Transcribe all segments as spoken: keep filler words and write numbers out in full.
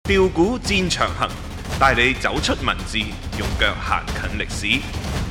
調股戰長行，帶你走出文字，用腳行近歷史。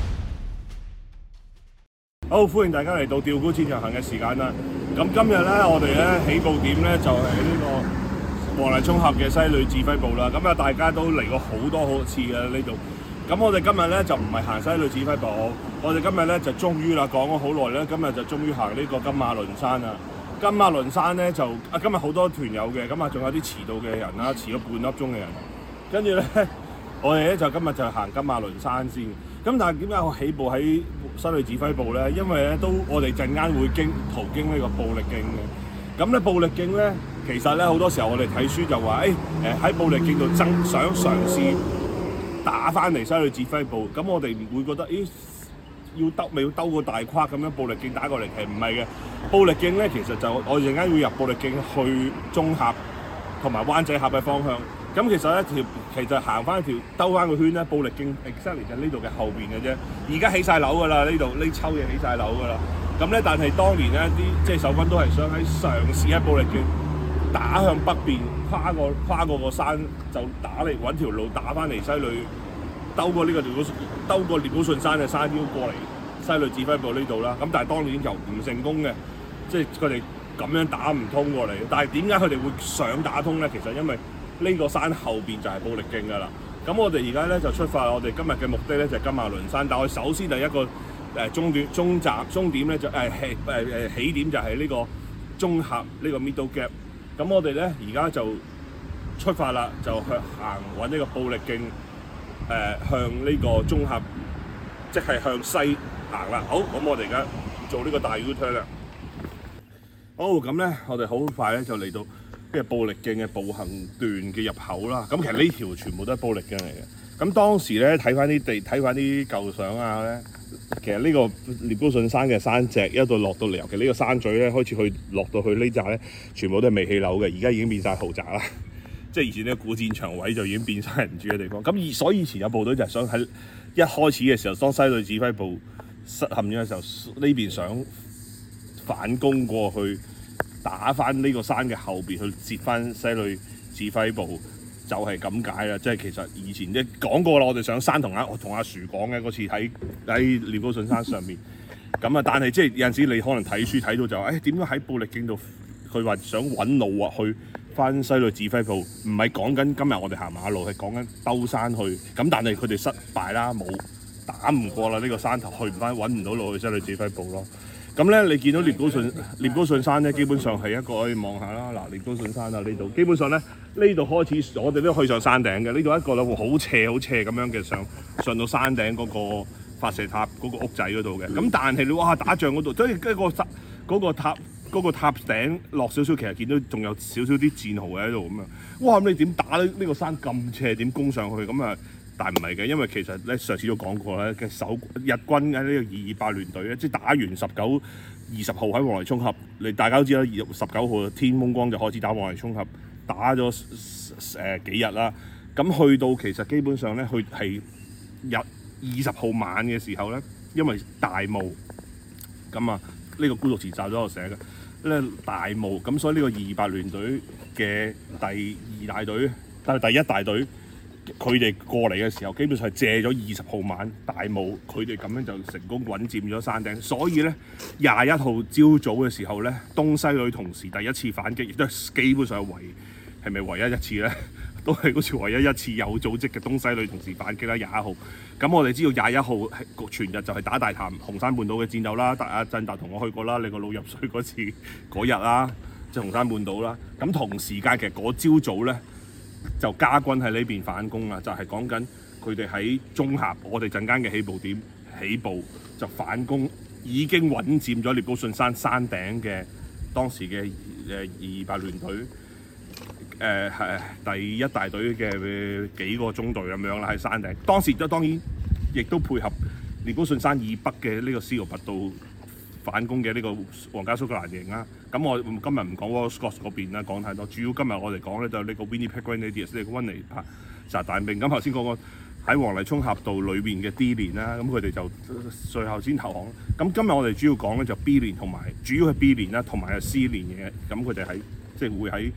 好，歡迎大家嚟到調股戰長行嘅時間啦。咁今日咧，我哋咧起步點咧就係呢個黃泥涌峽嘅西旅指揮部啦。咁啊，大家都嚟過好多好次嘅呢度。咁我哋今日咧就唔係行西旅指揮部，我哋今日咧就終於啦，講咗好耐咧，今日就終於行呢個金馬崙山啦。金馬崙山咧就啊，今日好多團友嘅，咁啊仲有啲遲到嘅人啦，遲咗半粒鐘嘅人。跟住咧，我哋咧就今日就行金馬崙山先。咁但係點解我起步喺西旅指揮部咧？因為咧都我哋陣間會經途經呢個布力徑嘅。咁咧布力徑咧，其實咧好多時候我哋睇書就話，誒誒喺布力徑度爭想嘗試打翻嚟西旅指揮部。咁我哋唔會覺得，咦要兜咪要兜個大框咁樣布力徑打過嚟？其實唔係嘅。布力徑咧其實就我哋陣間會入布力徑去中峽同埋灣仔峽嘅方向。咁其實咧條其實行翻條兜翻個圈咧，布力徑 exactly 就呢度嘅後邊嘅啫。而家起晒樓㗎啦，呢度呢抽嘢起晒樓㗎啦。咁咧，但係當年咧啲即係守軍都係想喺嘗試喺布力徑打向北邊，跨過跨過個山就打嚟揾條路打翻嚟西旅，兜過呢個條兜過聶寶順山嘅山腰過嚟西旅指揮部呢度啦。咁但係當年就唔成功嘅，即係佢哋咁樣打唔通過嚟。但係點解佢哋會想打通咧？其實因為呢個山後邊就係布力徑㗎啦。咁我哋而家咧就出發，我哋今日嘅目的咧就係金馬崙山。但係我首先第一個誒終點終站終點咧就誒誒誒起點就係呢個中峽呢個 Middle Gap。咁我哋咧而家就出發啦，就去行揾呢個布力徑誒、呃、向呢個中峽，即係向西行啦。好，咁我哋而家做呢個大 U-turn 啦。好，咁咧我哋好快咧就嚟到呢個布力徑嘅步行段嘅入口啦。咁其實呢條全部都係布力徑嚟嘅。咁當時咧睇翻啲地，睇翻啲舊相啊咧，其實呢個聶寶順山嘅山脊一度落到嚟，尤其呢個山咀咧開始去落到去呢扎咧，全部都係未起樓嘅，而家已經變晒豪宅啦。即係以前呢個古戰場位就已經變晒人住嘅地方。咁以所以以前有部隊就係想喺一開始嘅時候，當西旅指揮部失陷咗嘅時候，呢邊想反攻過去，打翻呢個山嘅後邊去截翻西旅指揮部，就係咁解啦。即係其實以前即係講過啦，我哋上山同阿我同阿樹講嘅嗰次喺喺聶寶順山上面。咁啊，但係即係有陣時你可能睇書睇到就誒點解喺布力徑度，佢話想揾路啊去翻西旅指揮部，唔係講緊今日我哋行馬路，係講緊兜山去。咁但係佢哋失敗啦，冇打唔過啦呢個山頭，去唔翻，揾唔到路去西旅指揮部咯。咁咧，你見到聶寶順聶寶順山咧，基本上係一個可以望下啦。嗱，聶寶順山啊，呢度基本上咧，呢度開始我哋都去上山頂嘅。呢度一個咧好斜好斜咁樣嘅上上到山頂嗰個發射塔嗰個屋仔嗰度嘅。咁但係你哇打仗嗰度，即係一個嗰、嗰個塔嗰、嗰個塔頂落少少，其實見到仲有少少啲戰壕喺度咁樣。哇！咁你點打呢？呢個山咁斜，點攻上去咁啊？但唔係嘅，因為其實咧上次都講過咧嘅守日軍喺呢個二二八聯隊咧，即係打完十九、二十號喺黃泥涌峽，你大家都知啦，二十九號天蒙光就開始打黃泥涌峽，打咗誒、呃、幾日啦。咁去到其實基本上咧，去係日二十號晚嘅時候咧，因為大霧，咁啊呢個孤獨詞集咗我寫嘅咧大霧，咁所以呢個二二八聯隊嘅第二大隊，但係第一大隊。佢哋過嚟嘅時候，基本上係借咗二十號晚大霧，佢哋咁樣就成功穩佔咗山頂。所以咧，廿一號朝早嘅時候咧，東西旅同時第一次反擊，亦都係基本上唯係咪唯一一次咧？都係好似唯一一次有組織嘅東西旅同時反擊啦。廿一號，咁我哋知道廿一號全日就係打大潭紅山半島嘅戰鬥啦。阿振達同我去過啦，你個腦入水嗰次嗰日啦，即係紅山半島啦。咁同時間其實嗰朝早咧，就加軍喺呢邊反攻啦，就係講緊佢哋喺中峽，我哋陣間嘅起步點起步就反攻，已經穩佔咗聶寶順山山頂嘅當時嘅誒二二八聯隊誒係第一大隊嘅幾個中隊咁樣啦，喺山頂。當時都當然亦都配合聶寶順山以北嘅呢個斯勞拔道反攻嘅呢個皇家蘇格蘭營啦。咁我今日唔講 Royal Scots 嗰邊啦，講太多。主要今日我哋講咧就係呢個 Winnipeg Grenadiers 呢個溫尼帕薩大兵。咁頭先講過喺黃泥涌峽道裏邊嘅 D 連啦，咁佢哋就最後先投降。咁今日我哋主要講咧就 B 連同埋主要係 B 連啦，同埋係 C 連嘅。咁佢哋喺即係會喺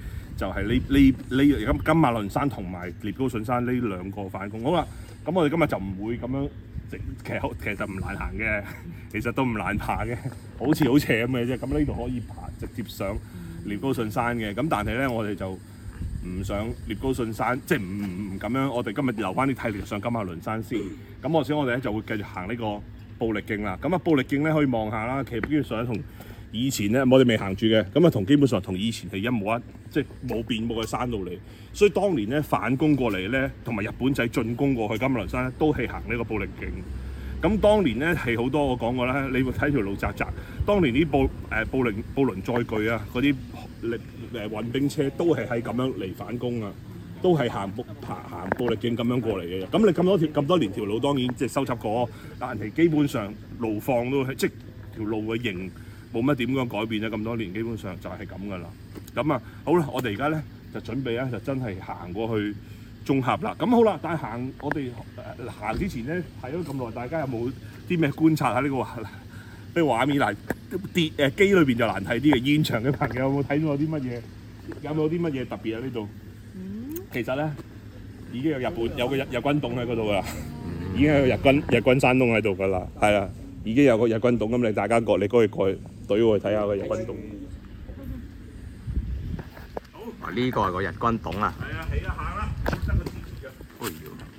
就係呢呢呢金金馬倫山同埋聶高順山呢兩個反攻。好啦，咁我哋今日就唔會咁樣，其實其實唔難行嘅，其實都唔難爬嘅，好似好斜咁嘅啫。咁呢度可以爬直接上聶高順山嘅。咁但係咧，我哋就唔上聶高順山，即係唔唔咁樣。我哋今日留翻啲體力上金馬倫山先。咁我想我哋咧就會繼續行呢個步力徑啦。咁啊，步力徑咧可以望下啦，其實基本上同以前咧我哋未行住嘅，咁啊同基本上同以前係一模一，即係冇變冇嘅山路嚟。所以當年咧反攻過嚟咧，同埋日本仔進攻過去金馬倫山咧，都係行呢個步力徑。咁當年咧係好多我講過啦，你會睇條路窄窄。當年啲步誒步輪步輪載具啊，嗰啲力誒運兵車都係喺咁樣嚟反攻啊，都係行步爬行步力徑咁樣過嚟嘅。咁你咁多條咁多年條路當然即係修葺過，但係基本上路況都係即係條路嘅形冇乜點樣改變咧。咁多年基本上就係咁噶啦。咁啊好啦，我哋而家咧就準備咧就真係行過去中峽啦。咁好啦，但係行我哋、呃、行之前咧睇咗咁耐，大家有冇啲咩觀察下呢、呢個呢個畫面嚟？跌誒機裏邊就難睇啲嘅。現場嘅朋友有冇睇到有啲乜嘢？有冇啲乜嘢特別喺呢度？其實咧已經有日本有個日日軍洞喺嗰度噶啦，已經有個日軍日軍山洞喺度噶啦，係啊，已經有個日軍洞。咁你大家過你過去過去隊過去睇下個日軍洞。 好，呢個係個日軍洞啊。 係啊，起啊行啦，得個支持嘅。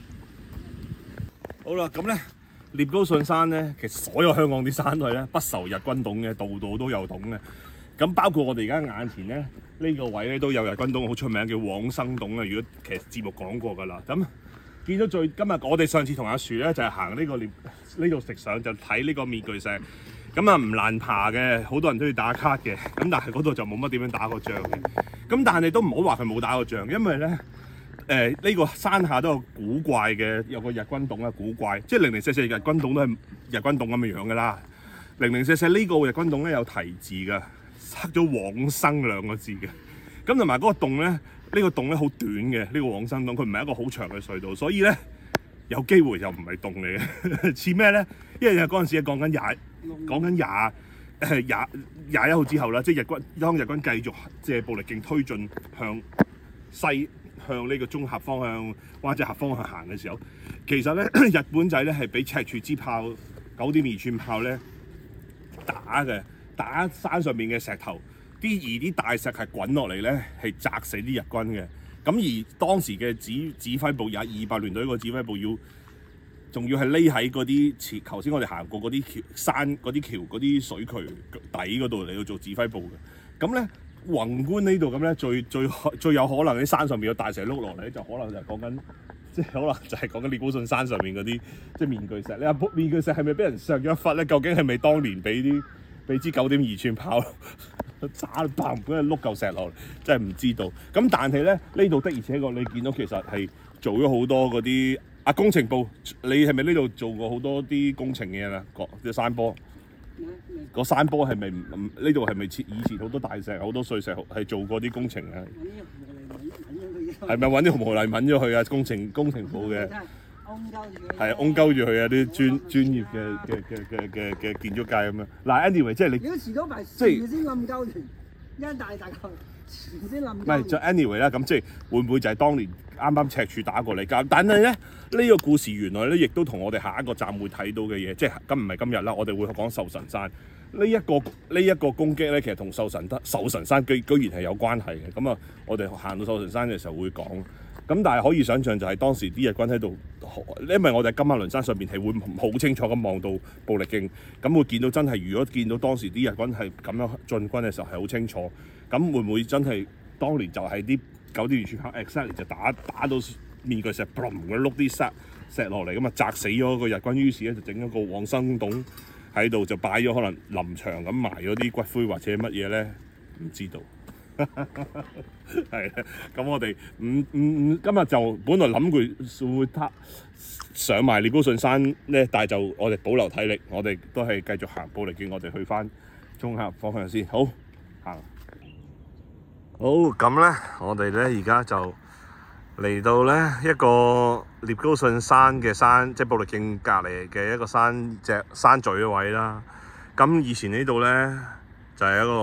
好啦，咁咧聶高順山咧，其實所有香港啲山都係咧不愁日軍洞嘅，度度都有洞嘅。咁包括我哋而家眼前咧呢、呢個位咧都有日軍洞，好出名叫往生洞啊。如果其實節目講過㗎啦，咁見到最今日我哋上次同阿樹咧就係、是、行呢個聶呢度直上就睇呢個面具石，咁啊唔難爬嘅，好多人都要打卡嘅。咁但係嗰度就冇乜點樣打過仗嘅。咁但係都唔好話佢冇打過仗，因為咧。誒呢、呃這個山下都有古怪嘅，有個日軍洞啊，古怪，即係零零四四日軍洞都係日軍洞咁嘅樣㗎啦。零零四四呢個日軍洞咧有題字㗎，刻咗往生兩個字嘅。咁同埋嗰個洞咧，呢、這個洞咧好短嘅，呢、這個往生洞佢唔係一個好長嘅隧道，所以咧有機會又唔係洞嚟嘅，似咩咧？因為嗰陣時講緊廿講緊廿誒廿廿一號之後啦，即係日軍當日軍繼續借步力徑推進向西。向呢個中峽方向、灣仔峽方向行嘅時候，其實咧日本仔咧係俾赤柱之炮、九點二寸炮咧打嘅，打山上面嘅石頭，啲而啲大石係滾落嚟咧，係砸死啲日軍嘅。咁而當時嘅指指揮部有二百聯隊個指揮部要，仲要係匿喺嗰啲前頭先我哋行過嗰啲橋山、嗰啲橋、嗰啲水渠底嗰度嚟到做指揮部嘅。咁咧。宏觀呢度咁咧，最最最有可能喺山上面有大石碌落嚟，就可能就係講緊，即係可能就係講緊聶高順山上面嗰啲即係面具石。你話面具石係咪俾人削咗一忽咧？究竟係咪當年俾啲俾支九點二寸炮炸爆嗰碌嚿石落嚟？真係唔知道。咁但係咧呢度的而且確你見到其實係做咗好多嗰啲啊工程部，你係咪呢度做過好多啲工程嘅嘢啊？個啲山坡。個山坡係咪唔呢度係咪以前好多大石好多碎石係做過啲工程啊？係咪揾啲紅毛泥揾咗佢啊？工程工程部嘅係啊，擁鳩住佢啊！啲專專業嘅嘅嘅嘅嘅嘅建築界咁樣。嗱 ，anyway 即係你如果遲咗排樹先冧鳩完，一大大嚿樹先冧。唔係就 anyway 啦，咁即係會唔會就係當年啱啱赤柱打過嚟㗎？但係咧呢、呢個故事原來咧亦都同我哋下一個站會睇到嘅嘢，即係今唔係今日啦，我哋會講壽神山呢一、呢個呢一、呢個攻擊咧，其實同壽神德壽神山居居然係有關係嘅。咁啊，我哋行到壽神山嘅時候會講。咁但係可以想象就係當時啲日軍喺度，因為我哋金馬倫山上邊係會好清楚咁望到步力徑，咁會見到真係如果見到當時啲日軍係咁樣進軍嘅時候係好清楚，咁會唔會真係當年就係啲九點二寸炮 exactly 就打打到面具石砰咁碌啲石石落嚟，咁啊砸死咗個日軍，於是咧就整咗個往生洞喺度，就擺咗可能臨場咁埋咗啲骨灰或者乜嘢咧，唔知道。係啊，咁我哋唔唔唔，今日就本來諗佢會撻上埋聶高順山咧，但係就我哋保留體力，我哋都係繼續行步力徑，我哋去翻中峽方向先。好行。 好，咁咧，我哋咧而家就嚟到咧一個聶高順山嘅山，即係步力徑隔離嘅一個山脊山咀嘅位啦。咁以前呢度咧就係、是、一個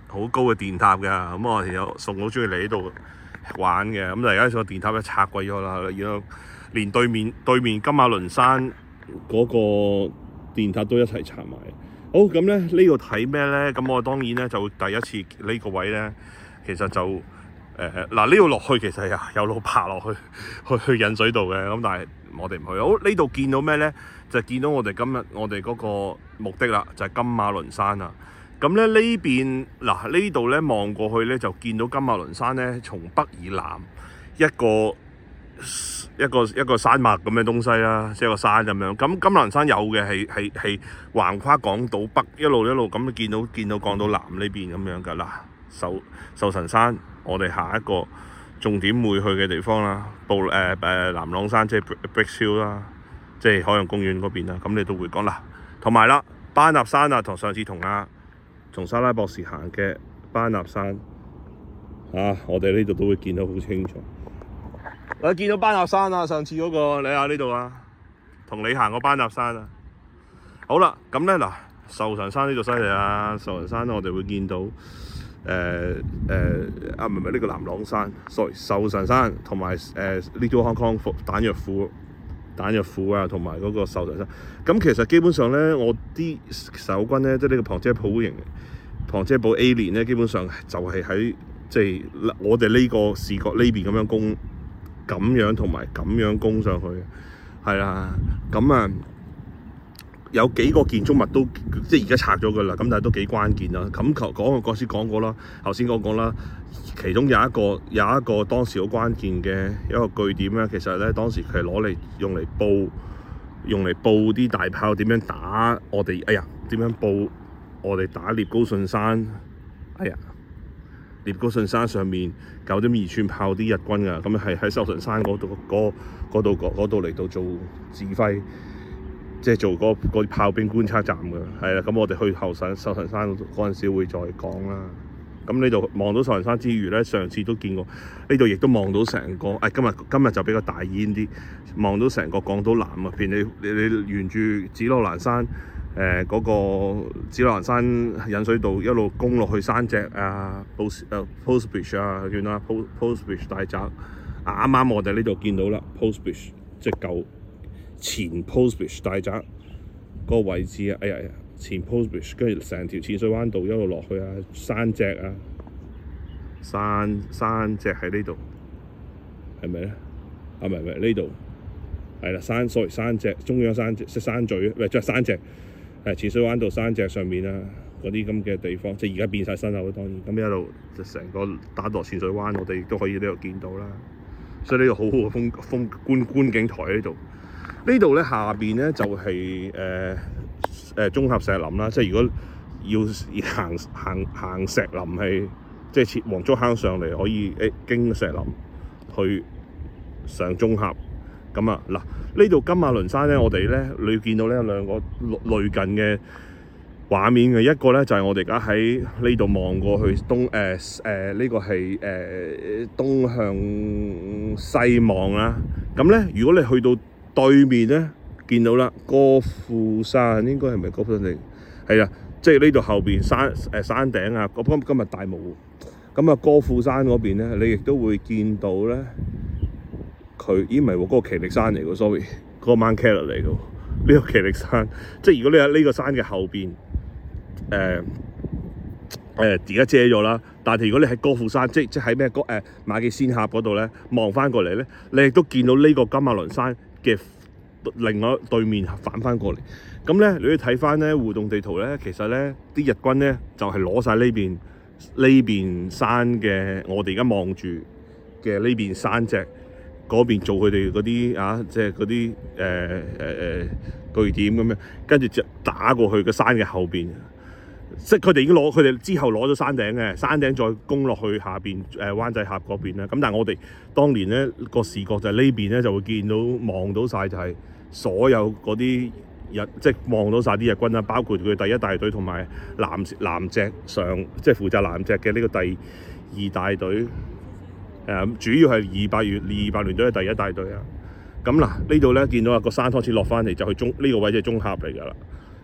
好高嘅電塔㗎，咁我哋有送好中意嚟呢度玩嘅，咁但係而家個電塔咧拆鬼咗啦，然後連對面對面金馬倫山嗰個電塔都一齊拆埋。好，咁咧呢度睇咩咧？咁我當然咧就第一次呢個位咧，其實就誒嗱呢度落去其實有有路爬落去去去引水道嘅，咁但係我哋唔去。好，呢度見到咩咧？就見到我哋今日我哋嗰個目的啦，就係、是、金馬倫山啦。咁咧呢邊嗱呢度咧望過去咧就見到金馬倫山咧從北而南一個一個一個山脈咁嘅東西啦，即係個山咁樣。咁金馬倫山有嘅係係係橫跨港島北一路一路咁見到見到港島南呢邊咁樣㗎啦。壽壽臣山我哋下一個重點會去嘅地方啦，布誒誒南朗山即係 Bricks Hill 啦，即係海洋公園嗰邊啦。咁你都會講啦，同埋啦班納山啊，同上次同阿同莎拉博士行嘅班納山啊，我哋呢度都會見到好清楚。我見到班納山啊，上次嗰、那個你下呢度啊，同你行過班納山啊。好啦，咁咧嗱，壽臣山呢度犀利啊！壽臣山我哋會見到誒誒、呃呃、啊，唔係唔係呢個南朗山 ，sorry， 壽臣山同埋誒 Little Hong Kong 彈藥庫、彈藥庫啊，同埋嗰個壽臣山。咁其實基本上咧，我啲守軍咧，即係呢個旁遮普型、旁遮普 A 連咧，基本上就係喺即係我哋呢個視角呢邊咁樣攻。咁樣同埋咁樣攻上去，係啦。咁啊，有幾個建築物都即係而家拆咗㗎啦。咁但係都幾關鍵啦。咁頭講個嗰時講過啦，頭先講過啦。其中有一個有一個當時好關鍵嘅一個據點咧，其實咧當時佢係攞嚟用嚟報用嚟報啲大炮點樣打我哋。哎呀，點樣報我哋打聶高順山？哎呀！聶高順山上面九點二寸炮啲日軍啊，咁係喺壽臣山嗰度嗰度嗰度嚟到做指揮，即係做嗰嗰啲炮兵觀察站㗎。係啦，咁我哋去後山壽臣山嗰陣時會再講啦。咁呢度望到壽臣山之餘咧，上次都見過呢度，亦都望到成個。誒、哎，今日今日就比較大煙啲，望到成個港島南啊片。你你你沿住紫羅蘭山。誒嗰、呃那個紫羅蘭山引水道一路攻落去山脊啊 ，Post 誒 Post Bridge 啊，叫啦 Post Post Bridge 大宅，啱啱我哋呢度見到啦 ，Post Bridge 即係舊前 Post Bridge 大宅嗰個位置啊，哎呀，前 Post Bridge 跟住成條淺水灣道一路落去啊，山脊啊，山山脊喺呢度，係咪咧？啊，唔係唔係呢度，係啦，山 sorry 山脊中央山脊即山咀，唔係即係山脊。誒淺水灣道山脊上面啊，嗰啲咁嘅地方，即係而家變晒新樓當然，咁一路就成個打落淺水灣，我哋亦都可以呢度見到啦。所以呢個好好嘅風風觀觀景台喺呢度。呢度咧下邊咧就係誒誒綜合石林啦，即係如果要行行行石林係即係切黃竹坑上嚟，可以誒經石林去上綜合。咁啊嗱，呢度金馬倫山咧，我哋咧你見到咧有兩個類近嘅畫面嘅，一個咧就係、是、我哋而家喺呢度望過去東誒誒呢個係誒、呃、東向西望啦。咁咧，如果你去到對面咧，見到啦，歌賦山應該係咪歌賦山嚟？係啊，即係呢度後邊山誒、呃、山頂啊，今今日大霧。咁啊，歌賦山嗰邊咧，你亦都會見到咧。佢咦唔係喎，嗰、那個奇力山嚟嘅 sorry，嗰個 Mount Keller 嚟嘅喎，呢、這個奇力山，即係如果你喺呢個山嘅後邊，誒誒而家遮咗啦，但係如果你喺歌賦山，即即喺咩歌誒馬記仙峽嗰度咧，望翻過嚟咧，你亦都見到呢個金馬倫山嘅另外對面反翻過嚟，咁咧你要睇翻咧互動地圖咧，其實咧啲日軍咧就係攞晒呢邊呢邊山嘅，我哋而家望住嘅呢邊山脊。嗰邊做佢哋嗰啲啊，即係嗰啲誒誒誒據點咁樣，跟住就打過去個山嘅後邊。即係佢哋已經攞，佢哋之後攞咗山頂嘅，山頂再攻落去下邊誒、呃、灣仔峽嗰邊咧。咁但係我哋當年咧個視覺就係呢邊咧就會見到望到晒就係所有嗰啲日，即係望到晒啲日軍啦，包括佢第一大隊同埋南南脊上，即係負責南脊嘅呢個第二大隊。誒主要係二百月二百聯隊嘅第一大隊啊！咁嗱，呢度咧見到啊個山開始落翻嚟，就去中呢、這個位就係中峽嚟㗎啦。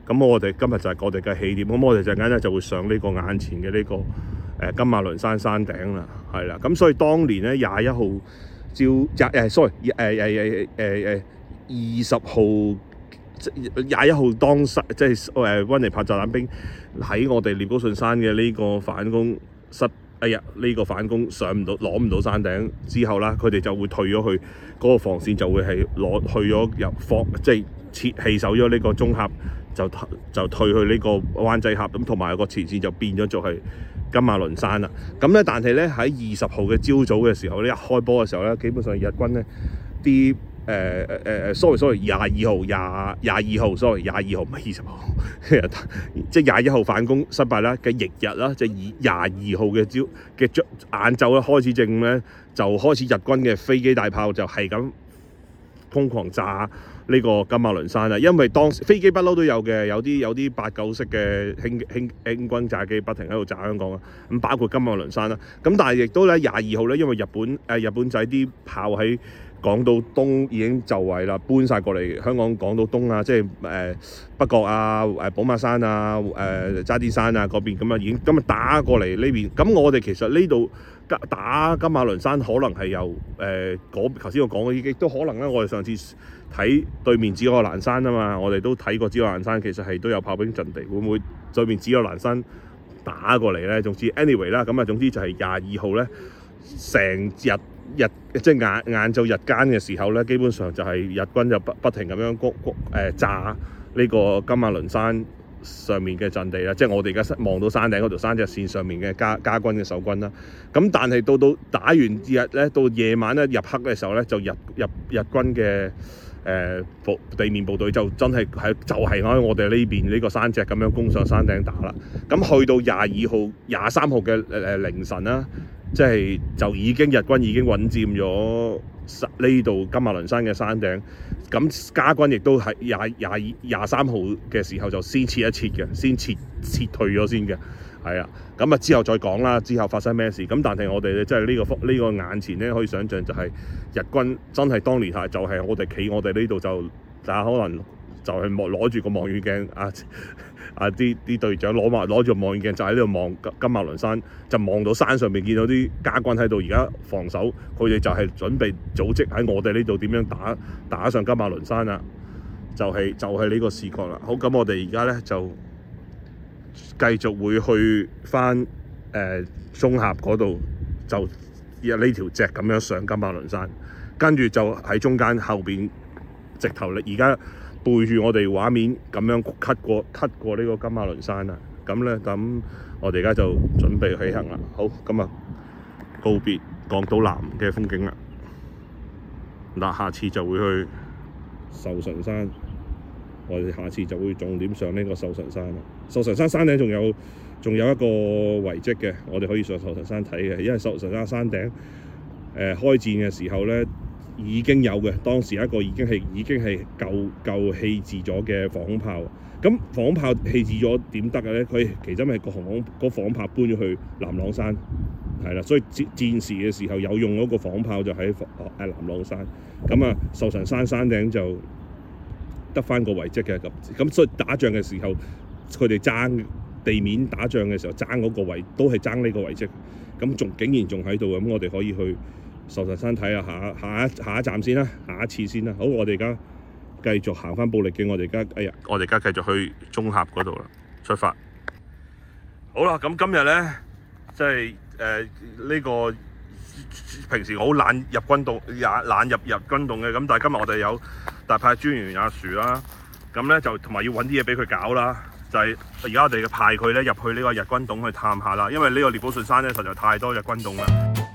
咁我哋今日就係我哋嘅起點，咁我哋陣間咧就會上呢個眼前嘅呢、這個誒、呃、金馬倫山山頂啦，係啦。咁所以當年咧廿一號朝廿誒 sorry 誒誒誒誒誒二十號廿一號當時即係誒溫尼帕炸彈兵喺我哋聶高順山嘅呢個反攻失。哎呀！呢、這個反攻上唔到，攞唔到山頂之後啦，佢哋就會退咗去嗰、那個防線，就會係攞去咗入放，即係撤棄守咗呢個中峽，就就退去呢個灣仔峽，咁同埋個前線就變咗做係金馬倫山啦。咁咧，但係咧喺二十號嘅朝早嘅時候咧，一開波嘅時候咧，基本上日軍咧啲誒誒誒，sorry sorry，廿二號廿廿二號 sorry 廿二號唔係二十號，即係廿一號反攻失敗啦嘅翌日啦，即係廿二號嘅朝嘅晏晝咧開始正午咧，就開始日軍嘅飛機大炮就係咁瘋狂炸呢個金馬倫山啦。因為當時飛機不嬲都有嘅，有啲有啲八九式嘅輕輕輕軍炸機不停喺度炸香港啊。咁包括金馬倫山啦。咁但係亦都咧廿二號咧，因為日本誒、呃、日本仔啲炮喺港島東已經就位啦，搬晒過嚟香港港島東啊，即係誒、呃、北角啊、誒寶馬山啊、誒、呃、渣甸山啊嗰邊咁啊，已經今日打過嚟呢邊。咁我哋其實呢度打金馬倫山可能係由誒嗰頭先我講嘅，亦都可能咧。我哋上次睇對面紫羅蘭山啊嘛，我哋都睇過紫羅蘭山，其實係都有炮兵陣地，會唔會對面紫羅蘭山打過嚟咧？總之 anyway 啦，咁啊總之就係廿二號咧，成日。日即係晏晏晝日間嘅時候咧，基本上就係日軍就不不停咁樣谷谷誒炸呢個金馬倫山上面嘅陣地啦，即係我哋而家望到山頂嗰條山脊線上面嘅加加軍嘅守軍啦。咁但係到到打完日咧，到夜晚咧入黑嘅時候咧，就日日日軍嘅誒部地面部隊就真係喺就係喺我哋呢邊呢個山脊咁樣攻上山頂打啦。咁去到廿二號、廿三號嘅誒凌晨啦。即係就已經日軍已經穩佔咗呢度金馬倫山嘅山頂，咁加軍亦都係廿廿廿三號嘅時候就先撤一撤嘅，先撤撤退咗先嘅，係啊，咁啊之後再講啦，之後發生咩事？咁但係我哋咧即係呢個幅呢、呢個眼前咧可以想像就係日軍真係當年係就係我哋企我哋呢度就大家可能就係望攞住個望遠鏡啊。啊！啲啲隊長攞埋攞住望遠鏡就喺呢度望金金馬倫山，就望到山上面見到啲加軍喺度，而家防守，佢哋就係準備組織喺我哋呢度點樣打打上金馬倫山啦。就係、是、就係、是、呢個視覺啦。好，咁我哋而家咧就繼續會去翻誒、呃、中峽嗰度，就呢條脊咁樣上金馬倫山，跟住就喺中間後邊直頭咧而家。背住我哋畫面咁樣 cut 過 cut 過呢個金馬倫山啊！咁咧咁我哋而家就準備起行啦。好，咁啊告別港島南嘅風景啦。嗱，下次就會去壽臣山，我哋下次就會重點上呢個壽臣山啦。壽臣山山頂仲有仲有一個遺跡嘅，我哋可以上壽臣山睇嘅，因為壽臣山山頂誒、呃、開戰嘅時候咧。已經有嘅，當時一個已經係已經係舊舊棄置咗嘅防空炮。咁防空炮棄置咗點得嘅咧？佢其實係個防空個防空炮搬咗去南朗山，係啦。所以戰戰時嘅時候有用嗰個防空炮就喺誒南朗山。咁啊，壽臣山山頂就得翻個遺跡嘅咁。咁所以打仗嘅時候，佢哋爭地面打仗嘅時候爭嗰個位都係爭呢個遺跡。咁仲竟然仲喺度，咁我哋可以去壽臣山睇下下下一下一站先啦，下一次先啦。好，我哋而家繼續行翻布力徑，我哋而家哎呀，我哋而家繼續去中峽嗰度啦，出發。好啦，咁今日咧，即係誒呢個平時好懶入軍洞，也懶入入軍洞嘅，咁但係今日我哋有大派專員阿樹啦，咁咧就同埋要揾啲嘢俾佢搞啦，就係而家我哋嘅派佢咧入去呢個日軍洞去探下啦，因為呢個聶寶順山咧實在太多日軍洞啦。